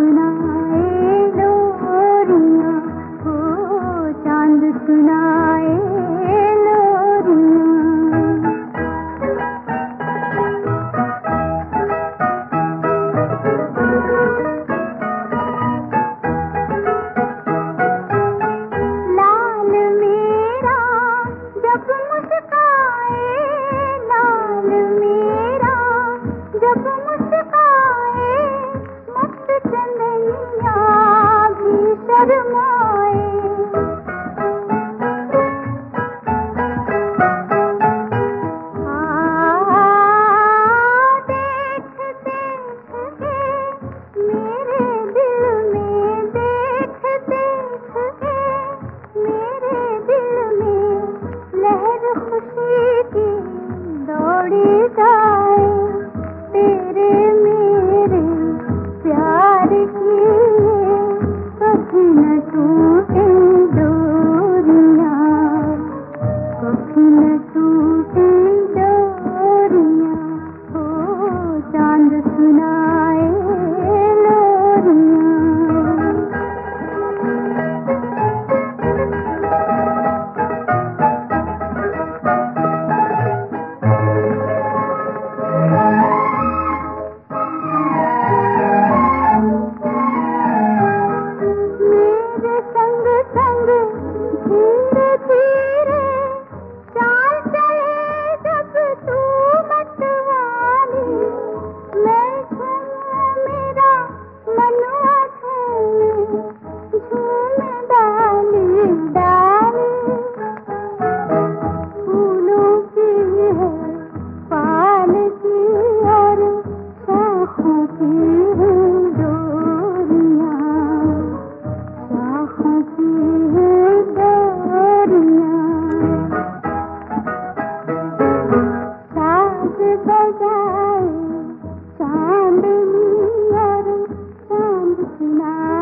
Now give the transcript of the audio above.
सुनाए लोरियां, हो चांद सुनाए लोरियां। लाल मेरा जब मुस्काए, लाल मेरा जब मुस्काए, मस्त चंदनिया भी शर्माए। देख देख के मेरे दिल में, देख देख के मेरे दिल में लहर खुशी की दौड़ी जाए। तेरे मेरे प्यार की कभी न टूटे डोरियां, कभी न टूटे डोरियां, हो चांद सुनाए लोरियां। मेरे संग संग धीरे धीरे चाल चले जब तू मतवाली, मैं झूमूं मेरा मनुआ झूमे, झूमे डाली डाली। फूलों की है पालकी और शाखों की है डोरियां, शाखों की है डोरियां। साज बजाए चांदनी और चांद सुनाए